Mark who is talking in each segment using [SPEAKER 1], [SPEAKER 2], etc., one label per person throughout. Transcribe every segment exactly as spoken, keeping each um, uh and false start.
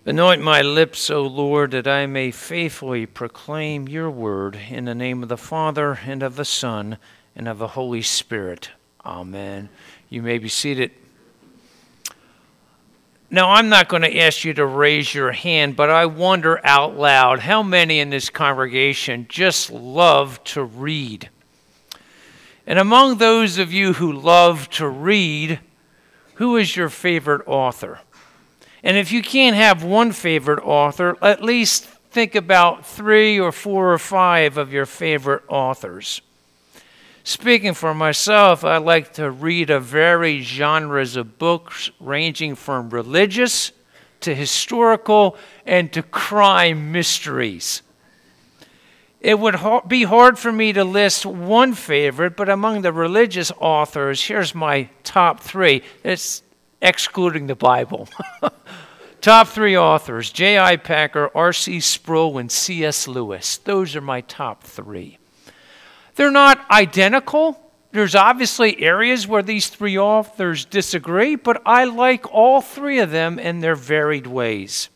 [SPEAKER 1] Anoint my lips, O Lord, that I may faithfully proclaim your word in the name of the Father, and of the Son, and of the Holy Spirit. Amen. You may be seated. Now, I'm not going to ask you to raise your hand, but I wonder out loud how many in this congregation just love to read. And among those of you who love to read, who is your favorite author? And if you can't have one favorite author, at least think about three or four or five of your favorite authors. Speaking for myself, I like to read a varied genres of books ranging from religious to historical and to crime mysteries. It would be hard for me to list one favorite, but among the religious authors, here's my top three. It's excluding the Bible. Top three authors, J I Packer, R C Sproul, and C S Lewis. Those are my top three. They're not identical. There's obviously areas where these three authors disagree, but I like all three of them in their varied ways.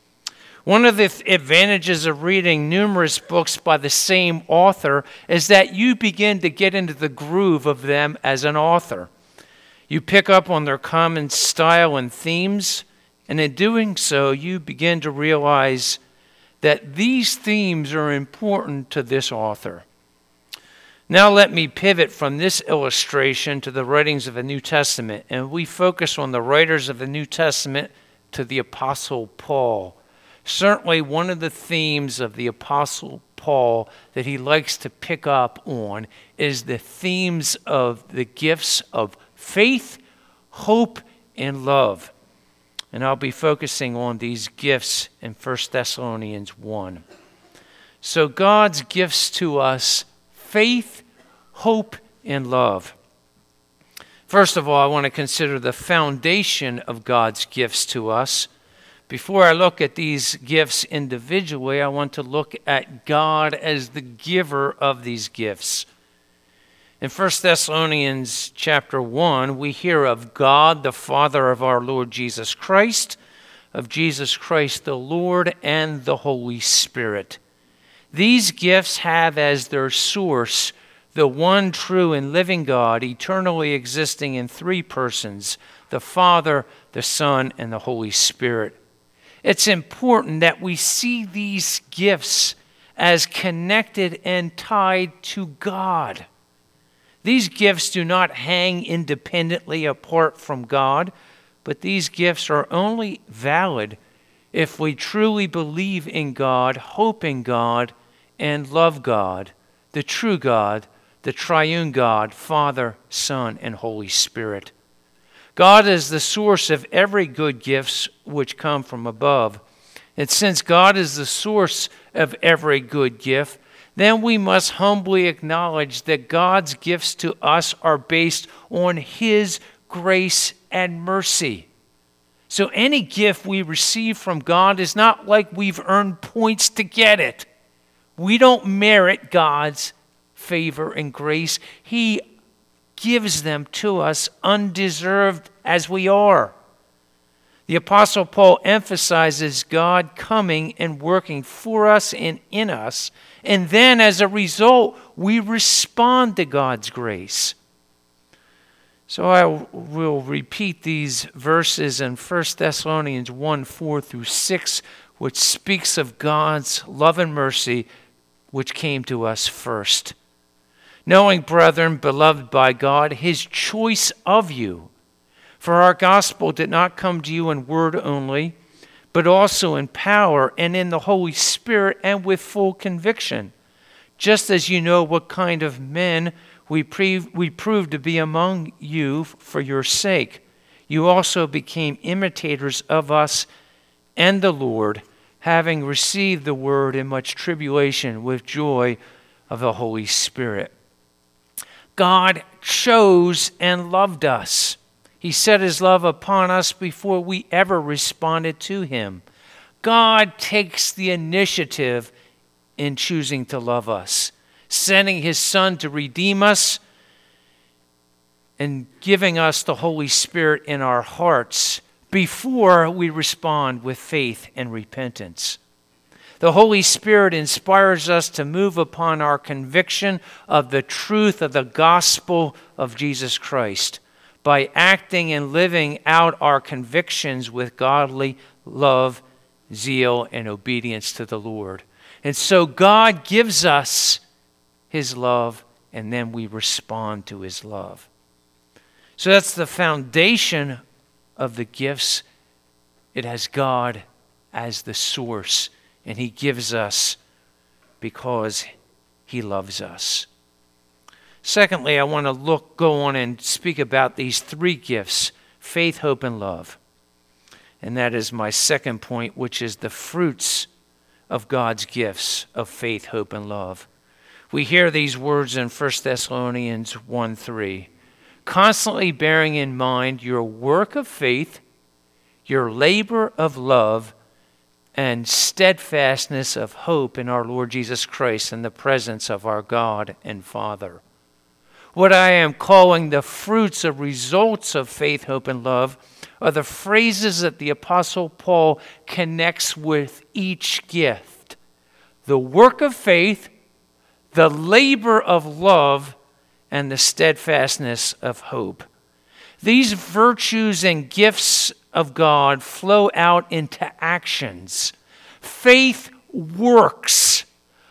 [SPEAKER 1] One of the th- advantages of reading numerous books by the same author is that you begin to get into the groove of them as an author. You pick up on their common style and themes, and in doing so, you begin to realize that these themes are important to this author. Now let me pivot from this illustration to the writings of the New Testament, and we focus on the writers of the New Testament to the Apostle Paul. Certainly one of the themes of the Apostle Paul that he likes to pick up on is the themes of the gifts of faith, hope, and love. And I'll be focusing on these gifts in First Thessalonians one. So God's gifts to us, faith, hope, and love. First of all, I want to consider the foundation of God's gifts to us. Before I look at these gifts individually, I want to look at God as the giver of these gifts. In First Thessalonians chapter one, we hear of God, the Father of our Lord Jesus Christ, of Jesus Christ the Lord, and the Holy Spirit. These gifts have as their source the one true and living God, eternally existing in three persons, the Father, the Son, and the Holy Spirit. It's important that we see these gifts as connected and tied to God. These gifts do not hang independently apart from God, but these gifts are only valid if we truly believe in God, hope in God, and love God, the true God, the triune God, Father, Son, and Holy Spirit. God is the source of every good gifts which come from above. And since God is the source of every good gift, then we must humbly acknowledge that God's gifts to us are based on His grace and mercy. So any gift we receive from God is not like we've earned points to get it. We don't merit God's favor and grace. He gives them to us undeserved as we are. The Apostle Paul emphasizes God coming and working for us and in us, and then as a result, we respond to God's grace. So I will repeat these verses in First Thessalonians one, four through six, which speaks of God's love and mercy, which came to us first. Knowing, brethren, beloved by God, His choice of you. For our gospel did not come to you in word only, but also in power and in the Holy Spirit and with full conviction, just as you know what kind of men we, pre- we proved to be among you for your sake. You also became imitators of us and the Lord, having received the word in much tribulation with joy of the Holy Spirit. God chose and loved us. He set His love upon us before we ever responded to Him. God takes the initiative in choosing to love us, sending His Son to redeem us and giving us the Holy Spirit in our hearts before we respond with faith and repentance. The Holy Spirit inspires us to move upon our conviction of the truth of the gospel of Jesus Christ by acting and living out our convictions with godly love, zeal, and obedience to the Lord. And so God gives us his love, and then we respond to his love. So that's the foundation of the gifts. It has God as the source, and he gives us because he loves us. Secondly, I want to look, go on and speak about these three gifts, faith, hope, and love. And that is my second point, which is the fruits of God's gifts of faith, hope, and love. We hear these words in First Thessalonians one three. Constantly bearing in mind your work of faith, your labor of love, and steadfastness of hope in our Lord Jesus Christ in the presence of our God and Father. What I am calling the fruits or results of faith, hope, and love are the phrases that the Apostle Paul connects with each gift. The work of faith, the labor of love, and the steadfastness of hope. These virtues and gifts of God flow out into actions. Faith works,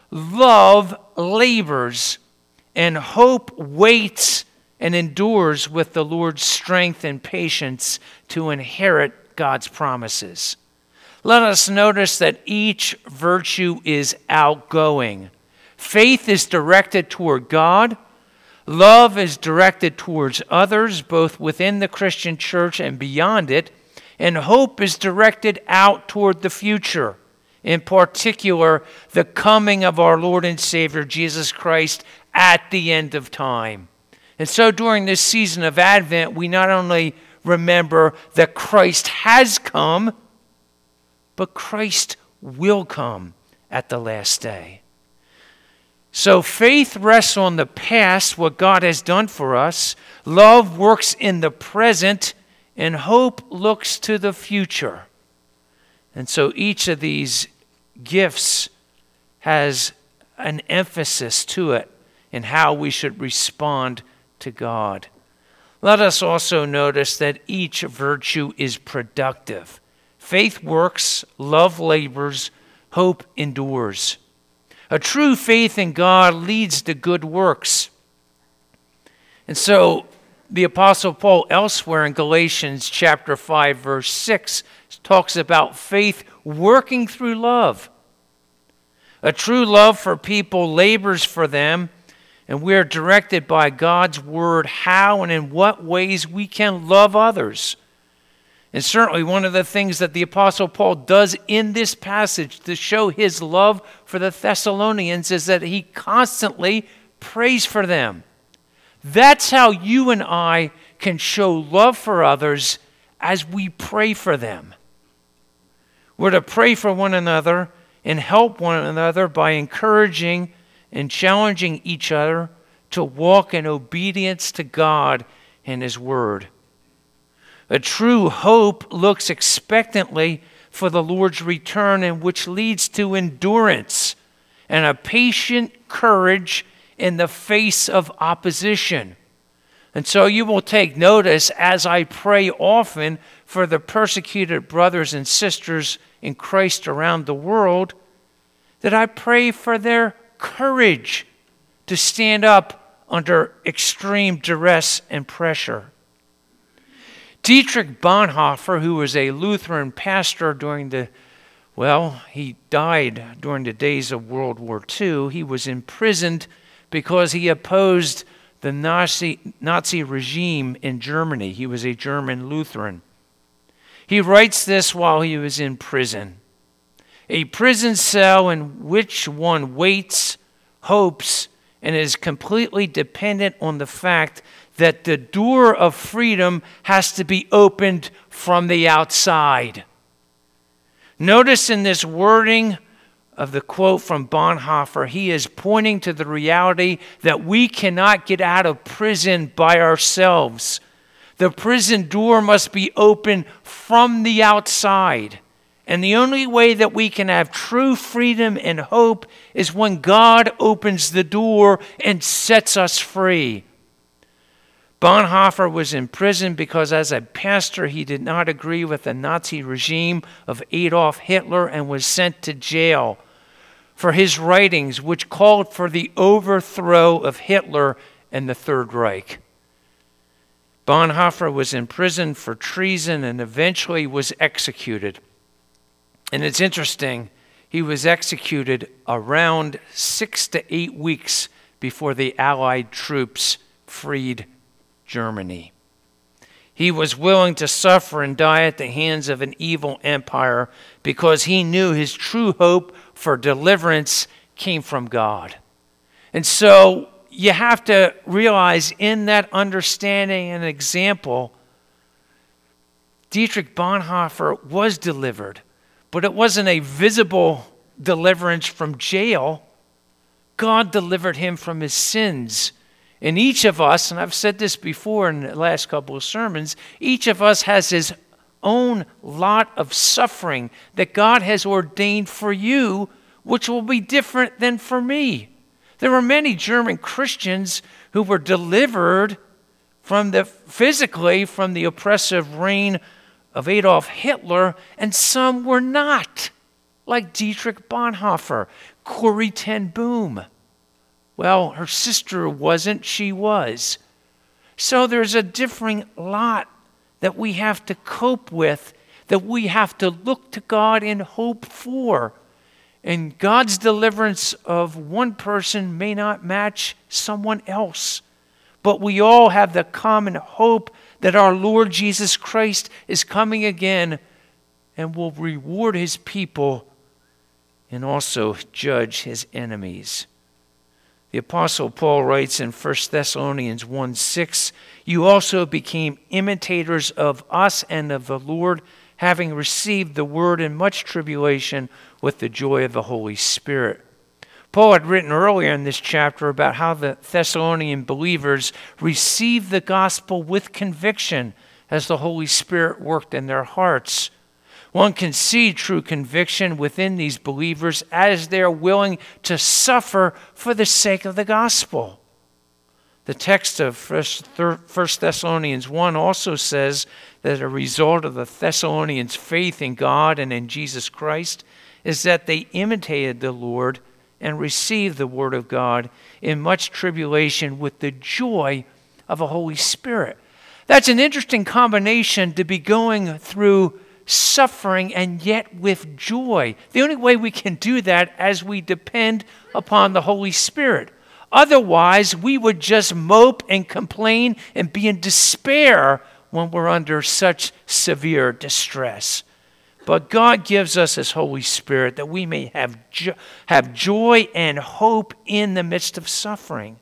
[SPEAKER 1] love labors, and hope waits and endures with the Lord's strength and patience to inherit God's promises. Let us notice that each virtue is outgoing. Faith is directed toward God. Love is directed towards others, both within the Christian church and beyond it. And hope is directed out toward the future, in particular, the coming of our Lord and Savior, Jesus Christ, at the end of time. And so during this season of Advent, we not only remember that Christ has come, but Christ will come at the last day. So faith rests on the past, what God has done for us. Love works in the present, and hope looks to the future. And so each of these gifts has an emphasis to it in how we should respond to God. Let us also notice that each virtue is productive. Faith works, love labors, hope endures. A true faith in God leads to good works. And so the Apostle Paul elsewhere in Galatians chapter five, verse six, talks about faith working through love. A true love for people labors for them, and we are directed by God's word how and in what ways we can love others. And certainly one of the things that the Apostle Paul does in this passage to show his love for the Thessalonians is that he constantly prays for them. That's how you and I can show love for others, as we pray for them. We're to pray for one another and help one another by encouraging and challenging each other to walk in obedience to God and his word. A true hope looks expectantly for the Lord's return, and which leads to endurance and a patient courage in the face of opposition. And so you will take notice as I pray often for the persecuted brothers and sisters in Christ around the world, that I pray for their courage to stand up under extreme duress and pressure. Dietrich Bonhoeffer, who was a Lutheran pastor during the, well, he died during the days of World War Two. He was imprisoned because he opposed the Nazi, Nazi regime in Germany. He was a German Lutheran. He writes this while he was in prison. A prison cell in which one waits, hopes, and is completely dependent on the fact that the door of freedom has to be opened from the outside. Notice in this wording of the quote from Bonhoeffer, he is pointing to the reality that we cannot get out of prison by ourselves. The prison door must be open from the outside. And the only way that we can have true freedom and hope is when God opens the door and sets us free. Bonhoeffer was in prison because as a pastor he did not agree with the Nazi regime of Adolf Hitler and was sent to jail for his writings, which called for the overthrow of Hitler and the Third Reich. Bonhoeffer was in prison for treason and eventually was executed. And it's interesting, he was executed around six to eight weeks before the Allied troops freed Germany. He was willing to suffer and die at the hands of an evil empire because he knew his true hope for deliverance came from God. And so you have to realize in that understanding and example, Dietrich Bonhoeffer was delivered, but it wasn't a visible deliverance from jail. God delivered him from his sins. And each of us, and I've said this before in the last couple of sermons, each of us has his own lot of suffering that God has ordained for you, which will be different than for me. There were many German Christians who were delivered from the physically from the oppressive reign of Adolf Hitler, and some were not, like Dietrich Bonhoeffer, Corrie ten Boom. Well, her sister wasn't, she was. So there's a differing lot that we have to cope with, that we have to look to God in hope for. And God's deliverance of one person may not match someone else. But we all have the common hope that our Lord Jesus Christ is coming again and will reward his people and also judge his enemies. The Apostle Paul writes in First Thessalonians one six, "You also became imitators of us and of the Lord, having received the word in much tribulation with the joy of the Holy Spirit." Paul had written earlier in this chapter about how the Thessalonian believers received the gospel with conviction as the Holy Spirit worked in their hearts. One can see true conviction within these believers as they are willing to suffer for the sake of the gospel. The text of First Thessalonians one also says that a result of the Thessalonians' faith in God and in Jesus Christ is that they imitated the Lord and received the word of God in much tribulation with the joy of the Holy Spirit. That's an interesting combination, to be going through suffering and yet with joy. The only way we can do that as we depend upon the Holy Spirit. Otherwise, we would just mope and complain and be in despair when we're under such severe distress. But God gives us his Holy Spirit that we may have, jo- have joy and hope in the midst of suffering.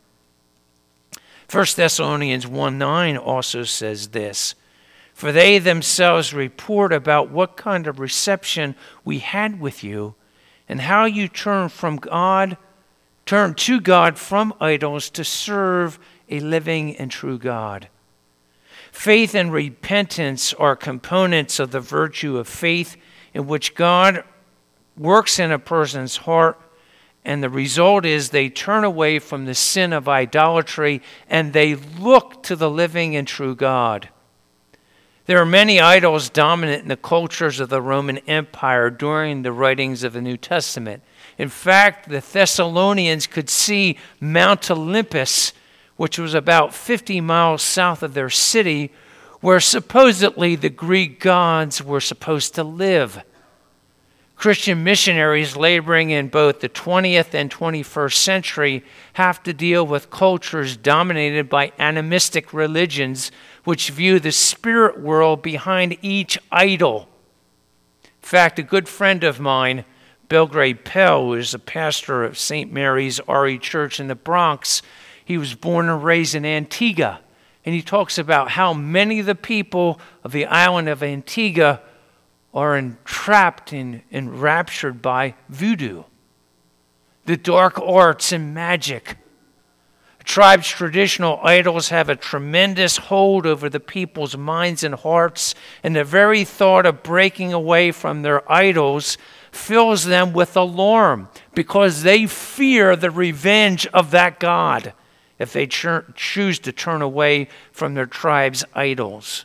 [SPEAKER 1] First Thessalonians one nine also says this, "For they themselves report about what kind of reception we had with you, and how you turned from God, turned to God from idols to serve a living and true God." Faith and repentance are components of the virtue of faith in which God works in a person's heart, and the result is they turn away from the sin of idolatry and they look to the living and true God. There are many idols dominant in the cultures of the Roman Empire during the writings of the New Testament. In fact, the Thessalonians could see Mount Olympus, which was about fifty miles south of their city, where supposedly the Greek gods were supposed to live. Christian missionaries laboring in both the twentieth and twenty-first century have to deal with cultures dominated by animistic religions which view the spirit world behind each idol. In fact, a good friend of mine, Belgrade Pell, who is a pastor of Saint Mary's R E Church in the Bronx, he was born and raised in Antigua. And he talks about how many of the people of the island of Antigua are entrapped and enraptured by voodoo, the dark arts and magic. tribe's traditional idols have a tremendous hold over the people's minds and hearts, and the very thought of breaking away from their idols fills them with alarm because they fear the revenge of that God if they cho- choose to turn away from their tribe's idols.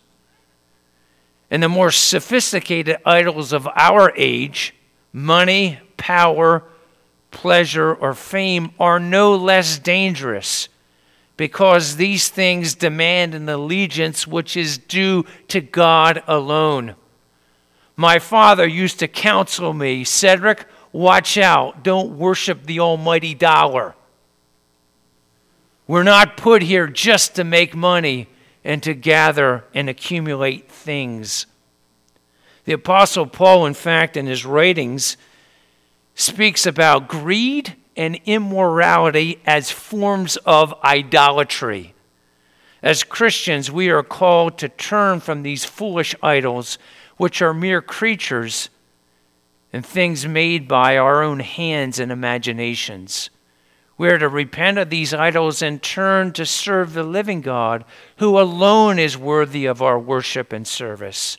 [SPEAKER 1] And the more sophisticated idols of our age, money, power, pleasure, or fame, are no less dangerous because these things demand an allegiance which is due to God alone. My father used to counsel me, Cedric, watch out, don't worship the almighty dollar. We're not put here just to make money and to gather and accumulate things. The Apostle Paul, in fact, in his writings, speaks about greed and immorality as forms of idolatry. As Christians, we are called to turn from these foolish idols, which are mere creatures and things made by our own hands and imaginations. We are to repent of these idols and turn to serve the living God, who alone is worthy of our worship and service.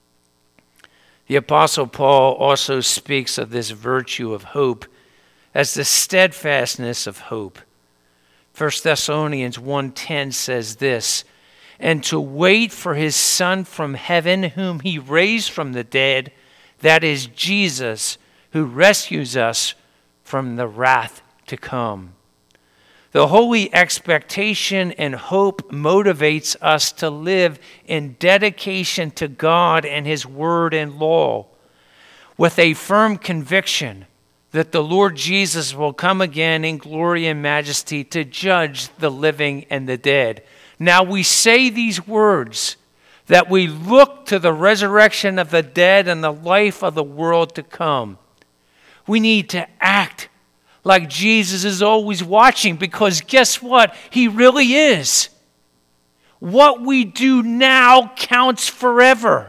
[SPEAKER 1] The Apostle Paul also speaks of this virtue of hope as the steadfastness of hope. First Thessalonians one ten says this, and to wait for his Son from heaven, whom he raised from the dead, that is Jesus, who rescues us from the wrath to come. The holy expectation and hope motivates us to live in dedication to God and his word and law, with a firm conviction that the Lord Jesus will come again in glory and majesty to judge the living and the dead. Now we say these words, that we look to the resurrection of the dead and the life of the world to come. We need to act like Jesus is always watching, because guess what? He really is. What we do now counts forever.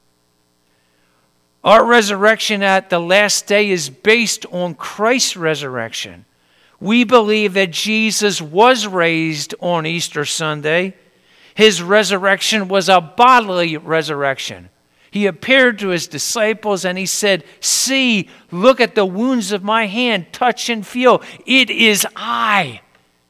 [SPEAKER 1] Our resurrection at the last day is based on Christ's resurrection. We believe that Jesus was raised on Easter Sunday. His resurrection was a bodily resurrection. He appeared to his disciples and he said, see, look at the wounds of my hand, touch and feel. It is I.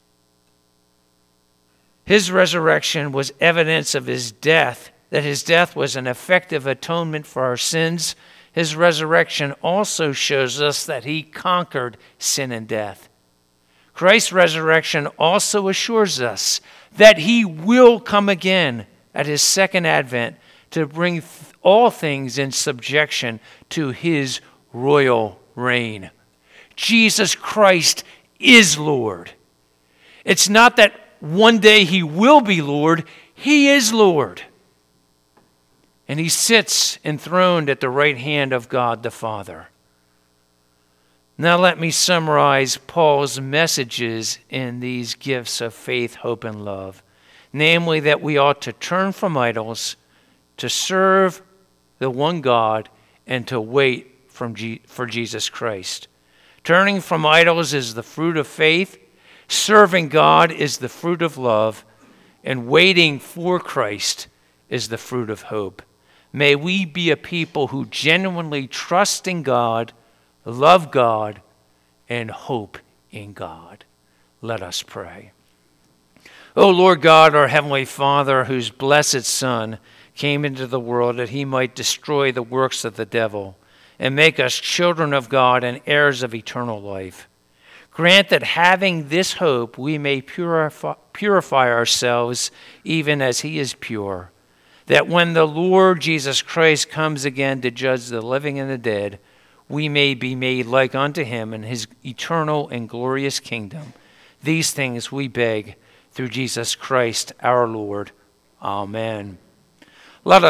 [SPEAKER 1] His resurrection was evidence of his death, that his death was an effective atonement for our sins. His resurrection also shows us that he conquered sin and death. Christ's resurrection also assures us that he will come again at his second advent to bring th- all things in subjection to his royal reign. Jesus Christ is Lord. It's not that one day he will be Lord. He is Lord. And he sits enthroned at the right hand of God the Father. Now let me summarize Paul's messages in these gifts of faith, hope, and love. Namely, that we ought to turn from idols, to serve the one God, and to wait from G- for Jesus Christ. Turning from idols is the fruit of faith. Serving God is the fruit of love. And waiting for Christ is the fruit of hope. May we be a people who genuinely trust in God, love God, and hope in God. Let us pray. O Lord God, our Heavenly Father, whose blessed Son came into the world that he might destroy the works of the devil and make us children of God and heirs of eternal life. Grant that having this hope, we may purify, purify ourselves even as he is pure, that when the Lord Jesus Christ comes again to judge the living and the dead, we may be made like unto him in his eternal and glorious kingdom. These things we beg through Jesus Christ our Lord. Amen. Let us